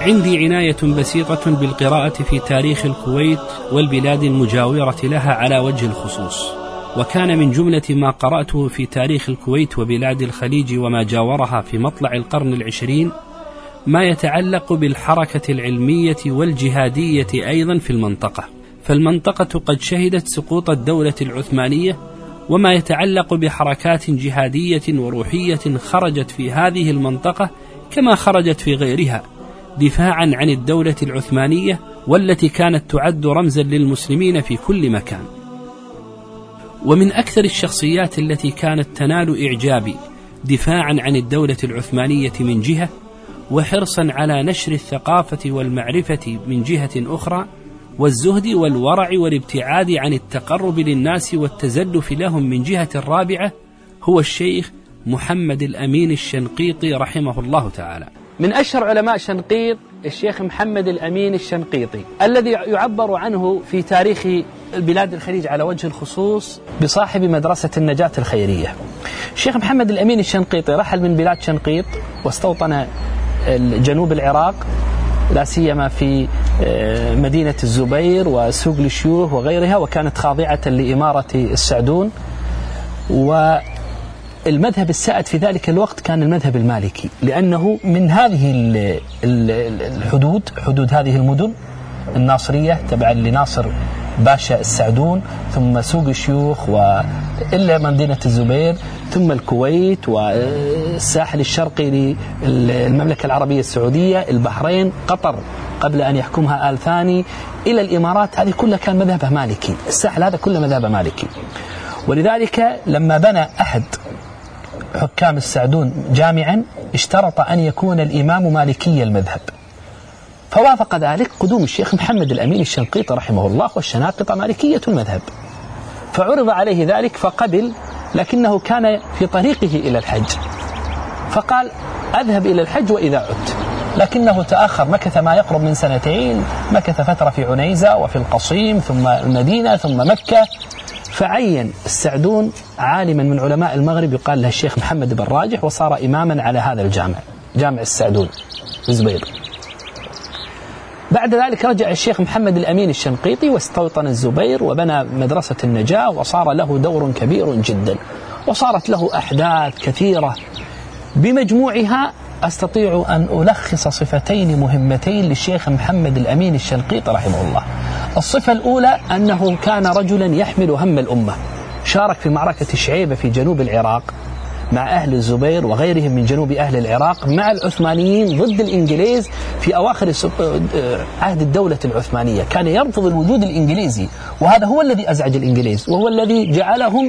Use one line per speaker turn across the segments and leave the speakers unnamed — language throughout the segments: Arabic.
عندي عناية بسيطة بالقراءة في تاريخ الكويت والبلاد المجاورة لها على وجه الخصوص، وكان من جملة ما قرأته في تاريخ الكويت وبلاد الخليج وما جاورها في مطلع القرن العشرين ما يتعلق بالحركة العلمية والجهادية أيضا في المنطقة، فالمنطقة قد شهدت سقوط الدولة العثمانية، وما يتعلق بحركات جهادية وروحية خرجت في هذه المنطقة كما خرجت في غيرها دفاعا عن الدولة العثمانية، والتي كانت تعد رمزا للمسلمين في كل مكان. ومن أكثر الشخصيات التي كانت تنال إعجابي دفاعا عن الدولة العثمانية من جهة، وحرصا على نشر الثقافة والمعرفة من جهة أخرى، والزهد والورع والابتعاد عن التقرب للناس والتزلف لهم من جهة رابعة، هو الشيخ محمد الأمين الشنقيطي رحمه الله تعالى. من أشهر علماء شنقيط الشيخ محمد الأمين الشنقيطي، الذي يعبر عنه في تاريخ البلاد الخليج على وجه الخصوص بصاحب مدرسة النجاة الخيرية. الشيخ محمد الأمين الشنقيطي رحل من بلاد شنقيط واستوطن جنوب العراق، لا سيما في مدينة الزبير وسوق الشيوخ وغيرها، وكانت خاضعة لإمارة السعدون. والمذهب السائد في ذلك الوقت كان المذهب المالكي، لأنه من هذه الحدود، حدود هذه المدن الناصرية تبعا لناصر باشا السعدون، ثم سوق الشيوخ، وإلا مدينة الزبير، ثم الكويت والساحل الشرقي للمملكة العربية السعودية، البحرين، قطر قبل أن يحكمها آل ثاني، إلى الإمارات، هذه كلها كان مذهبها مالكي، الساحل هذا كله مذهبه مالكي. ولذلك لما بنى أحد حكام السعدون جامعا اشترط أن يكون الإمام مالكي المذهب، فوافق ذلك قدوم الشيخ محمد الأمين الشنقيطي رحمه الله، والشناقطة مالكية المذهب، فعرض عليه ذلك فقبل، لكنه كان في طريقه إلى الحج، فقال أذهب إلى الحج وإذا عدت، لكنه تأخر، مكث ما يقرب من 2 سنين، مكث فترة في عنيزة وفي القصيم ثم المدينة ثم مكة، فعين السعدون عالما من علماء المغرب يقال له الشيخ محمد بن راجح، وصار إماما على هذا الجامع، جامع السعدون في الزبير. بعد ذلك رجع الشيخ محمد الأمين الشنقيطي واستوطن الزبير وبنى مدرسة النجاة، وصار له دور كبير جدا، وصارت له أحداث كثيرة. بمجموعها أستطيع أن ألخص صفتين مهمتين للشيخ محمد الأمين الشنقيطي رحمه الله. الصفة الأولى أنه كان رجلا يحمل هم الأمة، شارك في معركة شعيبة في جنوب العراق مع أهل الزبير وغيرهم من جنوب أهل العراق مع العثمانيين ضد الإنجليز في أواخر عهد الدولة العثمانية. كان يرفض الوجود الإنجليزي، وهذا هو الذي أزعج الإنجليز، وهو الذي جعلهم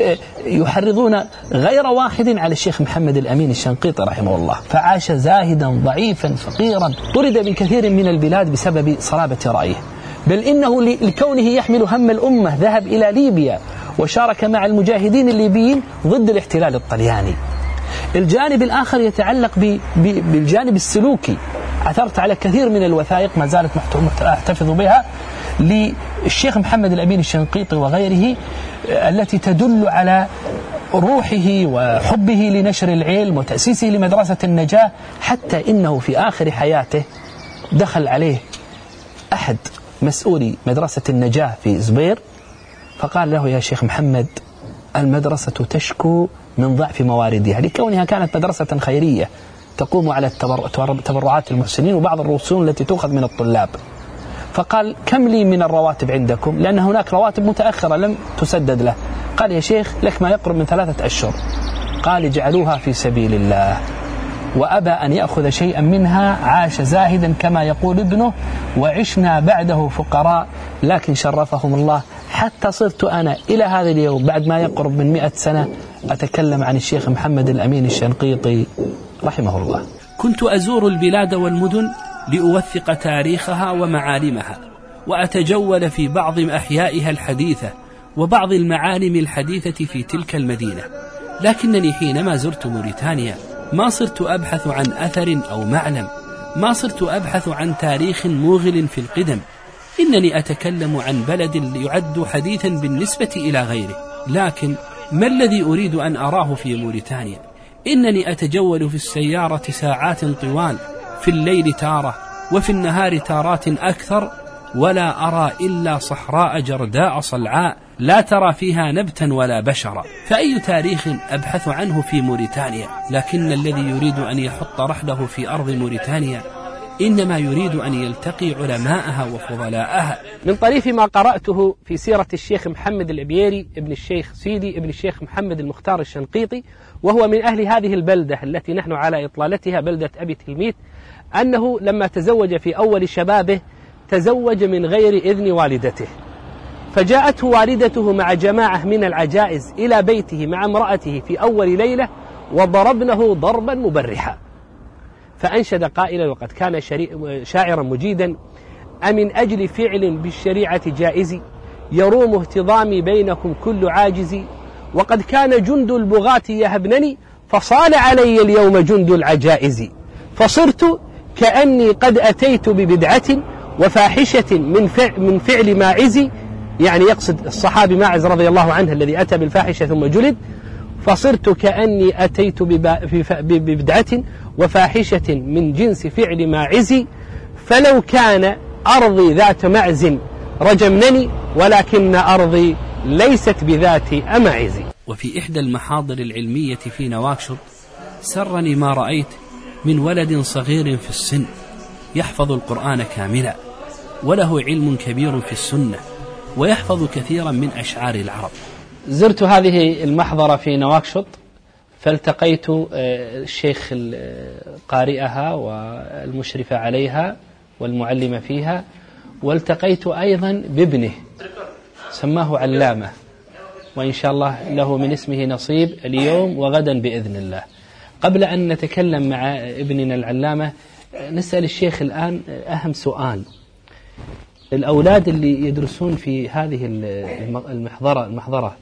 يحرضون غير واحد على الشيخ محمد الأمين الشنقيطي رحمه الله. فعاش زاهدا ضعيفا فقيرا، طرد من كثير من البلاد بسبب صلابة رأيه، بل إنه لكونه يحمل هم الأمة ذهب إلى ليبيا وشارك مع المجاهدين الليبيين ضد الاحتلال الطلياني. الجانب الآخر يتعلق بالجانب السلوكي. عثرت على كثير من الوثائق ما زالت أحتفظ بها للشيخ محمد الأمين الشنقيطي وغيره، التي تدل على روحه وحبه لنشر العلم وتأسيسه لمدرسة النجاة، حتى إنه في آخر حياته دخل عليه أحد مسؤولي مدرسة النجاة في زبير، فقال له: يا شيخ محمد، المدرسة تشكو من ضعف مواردها، لكونها كانت مدرسة خيرية تقوم على تبرعات المحسنين وبعض الرسوم التي تؤخذ من الطلاب. فقال: كم لي من الرواتب عندكم؟ لأن هناك رواتب متأخرة لم تسدد له. قال: يا شيخ، لك ما يقرب من 3 أشهر. قال: اجعلوها في سبيل الله. وأبى أن يأخذ شيئا منها، عاش زاهدا كما يقول ابنه، وعشنا بعده فقراء، لكن شرفهم الله، حتى صرت أنا إلى هذا اليوم بعد ما يقرب من 100 سنة أتكلم عن الشيخ محمد الأمين الشنقيطي رحمه الله. كنت أزور البلاد والمدن لأوثق تاريخها ومعالمها، وأتجول في بعض أحيائها الحديثة وبعض المعالم الحديثة في تلك المدينة، لكنني حينما زرت موريتانيا ما صرت أبحث عن أثر أو معلم، ما صرت أبحث عن تاريخ موغل في القدم، إنني أتكلم عن بلد يعد حديثا بالنسبة إلى غيره. لكن ما الذي أريد أن أراه في موريتانيا؟ إنني أتجول في السيارة ساعات طوال، في الليل تارة وفي النهار تارات أكثر، ولا أرى إلا صحراء جرداء صلعاء لا ترى فيها نبتا ولا بشرا، فأي تاريخ أبحث عنه في موريتانيا؟ لكن الذي يريد أن يحط رحله في أرض موريتانيا إنما يريد أن يلتقي علماءها وفضلاءها. من طريف ما قرأته في سيرة الشيخ محمد العبيري ابن الشيخ سيدي ابن الشيخ محمد المختار الشنقيطي، وهو من أهل هذه البلدة التي نحن على إطلالتها، بلدة أبي تلميذ، أنه لما تزوج في أول شبابه تزوج من غير إذن والدته، فجاءته والدته مع جماعة من العجائز إلى بيته مع امرأته في أول ليلة وضربنه ضربا مبرحا، فأنشد قائلا وقد كان شاعرا مجيدا: أمن أجل فعل بالشريعة جائز يروم اهتضامي بينكم كل عاجز، وقد كان جند البغاة يهبنني فصال علي اليوم جند العجائز، فصرت كأني قد أتيت ببدعة وفاحشة من فعل ماعز، يعني يقصد الصحابي ماعز رضي الله عنه الذي أتى بالفاحشة ثم جلد، فصرت كأني أتيت ببدعة وفاحشة من جنس فعل ماعز، فلو كان أرضي ذات معز رجمنني، ولكن أرضي ليست بذات أمعز. وفي إحدى المحاضر العلمية في نواكشوط سرني ما رأيت من ولد صغير في السن يحفظ القرآن كاملا وله علم كبير في السنة ويحفظ كثيرا من أشعار العرب. زرت هذه المحضرة في نواكشوط فالتقيت الشيخ قارئها والمشرف عليها والمعلم فيها، والتقيت أيضا بابنه سماه علامة، وإن شاء الله له من اسمه نصيب اليوم وغدا بإذن الله. قبل أن نتكلم مع ابننا العلامة نسأل الشيخ الآن أهم سؤال: الأولاد اللي يدرسون في هذه المحضرة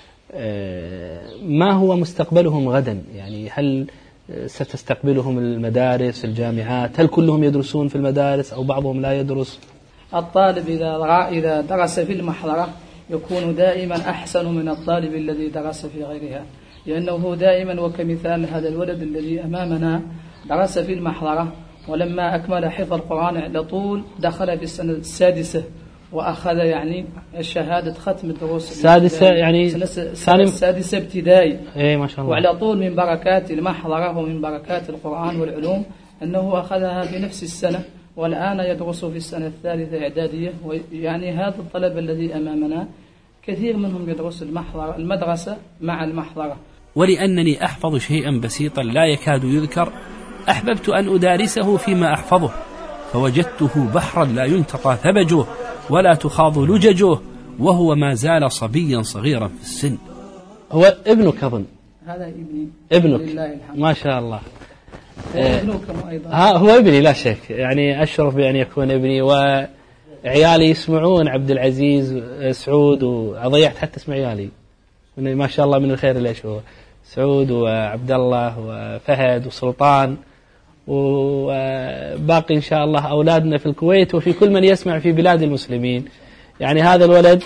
ما هو مستقبلهم غدا؟ يعني هل ستستقبلهم المدارس الجامعات؟ هل كلهم يدرسون في المدارس أو بعضهم لا يدرس؟
الطالب إذا درس في المحضرة يكون دائما أحسن من الطالب الذي درس في غيرها، لأنه دائما، وكمثال هذا الولد الذي أمامنا درس في المحضرة، ولما أكمل حفظ القرآن على طول دخل في السنة السادسة وأخذ يعني شهادة ختم الدروس
السادسة، يعني
السادسة ابتدائي.
إيه ما شاء الله.
وعلى طول من بركات المحضرة ومن بركات القرآن والعلوم أنه أخذها في نفس السنة، والآن يدرس في السنة الثالثة إعدادية. ويعني هذا الطلب الذي أمامنا كثير منهم يدرس المدرسة مع المحضرة.
ولأنني أحفظ شيئا بسيطا لا يكاد يذكر أحببت أن أدارسه فيما أحفظه، فوجدته بحرا لا ينتطى ثبجه ولا تخاض لججه، وهو ما زال صبيا صغيرا في السن. هو ابنك أظن؟
هذا ابني.
ابنك؟
لله الحمد.
ما شاء الله.
ابنكم أيضا.
هو ابني لا شك، يعني أشرف بأن يكون ابني، وعيالي يسمعون عبد العزيز سعود، وضيعت حتى اسم عيالي ما شاء الله من الخير اللي أشوفه، سعود وعبد الله وفهد وسلطان، وباقي إن شاء الله أولادنا في الكويت وفي كل من يسمع في بلاد المسلمين. يعني هذا الولد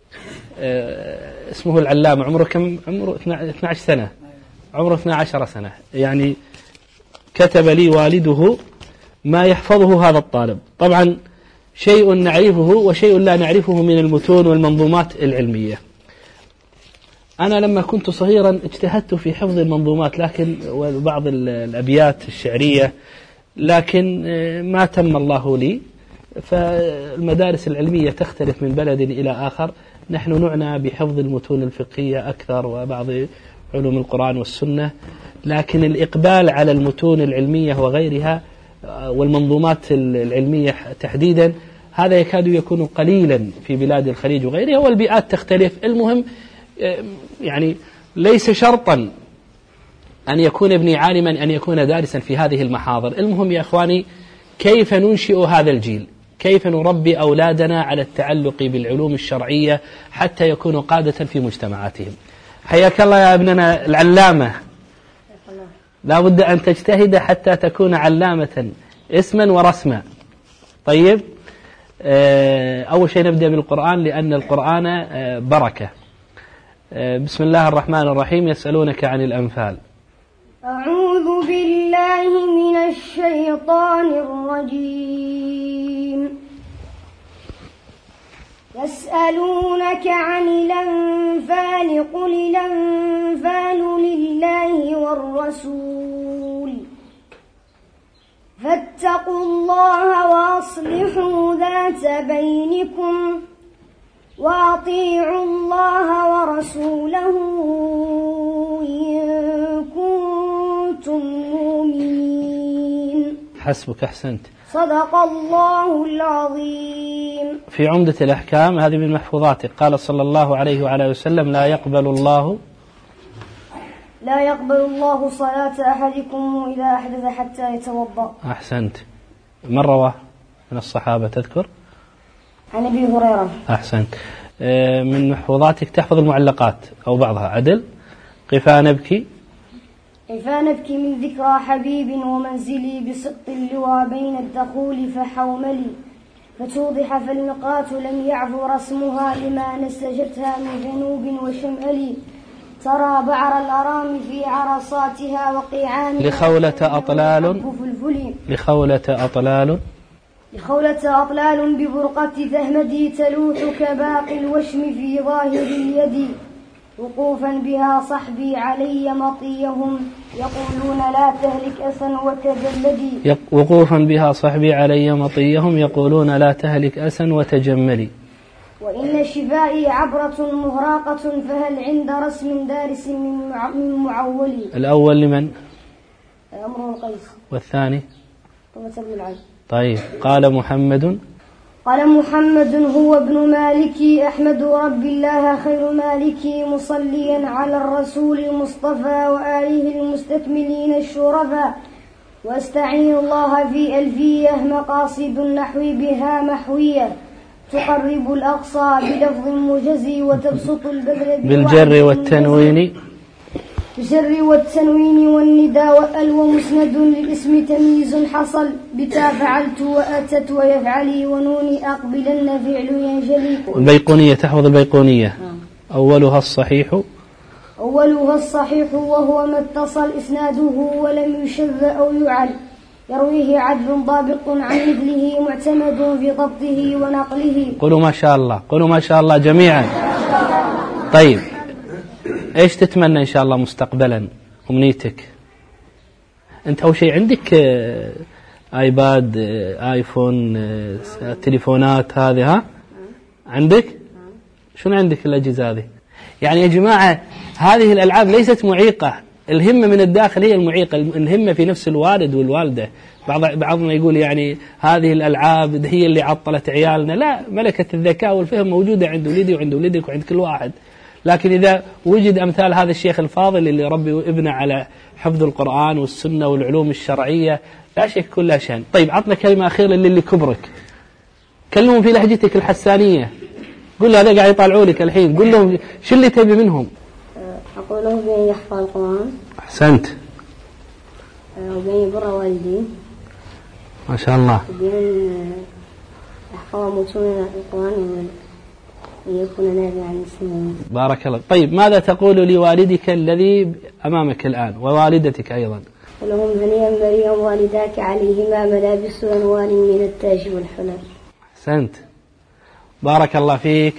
اسمه العلامة، عمره كم؟ عمره 12 سنة، عمره 12 سنة. يعني كتب لي والده ما يحفظه هذا الطالب. طبعا شيء نعرفه وشيء لا نعرفه من المتون والمنظومات العلمية. أنا لما كنت صغيرا اجتهدت في حفظ المنظومات لكن وبعض الأبيات الشعرية، لكن ما تم الله لي. فالمدارس العلمية تختلف من بلد إلى آخر، نحن نعنى بحفظ المتون الفقهية أكثر وبعض علوم القرآن والسنة، لكن الإقبال على المتون العلمية وغيرها والمنظومات العلمية تحديدا هذا يكاد يكون قليلا في بلاد الخليج وغيرها، والبيئات تختلف. المهم يعني ليس شرطا أن يكون ابني عالما أن يكون دارسا في هذه المحاضر. المهم يا أخواني كيف ننشئ هذا الجيل، كيف نربي أولادنا على التعلق بالعلوم الشرعية حتى يكونوا قادة في مجتمعاتهم. حياك الله يا ابننا العلامة، لا بد أن تجتهد حتى تكون علامة اسما ورسما. طيب، أول شيء نبدأ بالقرآن لأن القرآن بركة. بسم الله الرحمن الرحيم. يسألونك عن الأنفال.
أعوذ بالله من الشيطان الرجيم. يسألونك عن الأنفال قل الأنفال لله والرسول فاتقوا الله وأصلحوا ذات بينكم وأطيعوا الله ورسوله إن كنتم مؤمنين.
حسبك، أحسنت.
صدق الله العظيم.
في عمدة الأحكام هذه من محفوظاتك قال صلى الله عليه وعلى وسلم لا يقبل الله
صلاة أحدكم إذا أحدث حتى يتوضأ.
أحسنت. من رواه من الصحابة تذكر؟
عن أبي هريرة.
أحسنت. من محفوظاتك تحفظ المعلقات أو بعضها. عدل. قفا نبكي من
ذكرى حبيب ومنزلي بسقط اللوى بين الدخول فحوملي فتوضح فالمقات لم يعفو رسمها لما نسجتها من جنوب وشمالي ترى بعر الأرام في عرصاتها وقيعان لخولة أطلال ببرقة ثهمدي تلوح كباقي الوشم في ظاهر اليد وقوفا بها صحبي علي مطيهم يقولون لا تهلك أسا وتجملي وإن شفائي عبرة مهراقة فهل عند رسم دارس من معولي.
الأول لمن؟
أمر القيس.
والثاني؟
طمة بن العز.
طيب. قال محمد
هو ابن مالكي أحمد رب الله خير مالكي مصليا على الرسول المصطفى وآله المستكملين الشرفاء واستعين الله في ألفية مقاصد النحو بها محوية تقرب الأقصى بلفظ مجزي وتبسط البذل
بالجر والتنوين والنداء ومسند للاسم تمييز حصل بتا فعلت وأتت ويفعلي ونوني أقبلن فعل ينجلي. البيقونية تحفظ البيقونية. أولها
الصحيح وهو ما اتصل إسناده ولم يشذ أو يعل يرويه عدل ضابط عن مثله معتمد في ضبطه ونقله.
قولوا ما شاء الله جميعا. طيب، ايش تتمنى ان شاء الله مستقبلا؟ امنيتك انت اول شيء عندك ايباد، ايفون، تليفونات هذه عندك؟ شنو عندك الأجهزة هذه؟ يعني يا جماعة هذه الألعاب ليست معيقة، الهمة من الداخل هي المعيقة، الهمة في نفس الوالد والوالدة. بعضنا يقول يعني هذه الألعاب هي اللي عطلت عيالنا. لا، ملكة الذكاء والفهم موجودة عند ولدي وعند ولدك وعند كل واحد. لكن إذا وجد أمثال هذا الشيخ الفاضل اللي ربي ابنه على حفظ القرآن والسنة والعلوم الشرعية، لا شك كلها شأن. طيب، عطنا كلمة أخيرة للي كبرك، كلمهم في لهجتك الحسانية، قل هذا قاعد يطالعوا لك الحين، قل لهم شو اللي تبي منهم.
أقول لهم بأن يحفظ القرآن.
أحسنت.
وبأن يبر والديه.
ما شاء الله.
وبأن يحفظ متون القرآن ويكون نافعا للسنة.
بارك الله. طيب، ماذا تقول لوالدك الذي أمامك الآن ووالدتك أيضا؟
لهم هنيئا مريا والداك عليهما ملابس أنوار من التاج والحلال.
أحسنت، بارك الله فيك.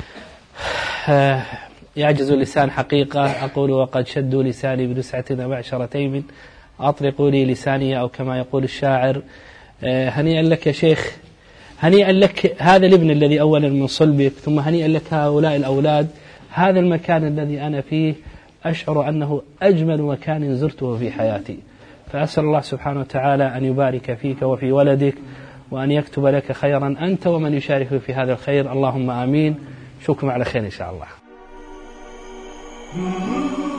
يعجز اللسان حقيقة، أقول وقد شدوا لساني بنسعة معشرتين أطلقوا لي لساني، أو كما يقول الشاعر. هنيئا لك يا شيخ، هنيئا لك هذا الابن الذي أولا من صلبك، ثم هنيئا لك هؤلاء الأولاد. هذا المكان الذي أنا فيه أشعر أنه أجمل مكان زرته في حياتي، فأسأل الله سبحانه وتعالى أن يبارك فيك وفي ولدك، وأن يكتب لك خيرا أنت ومن يشارك في هذا الخير، اللهم آمين. شكرا على خير إن شاء الله.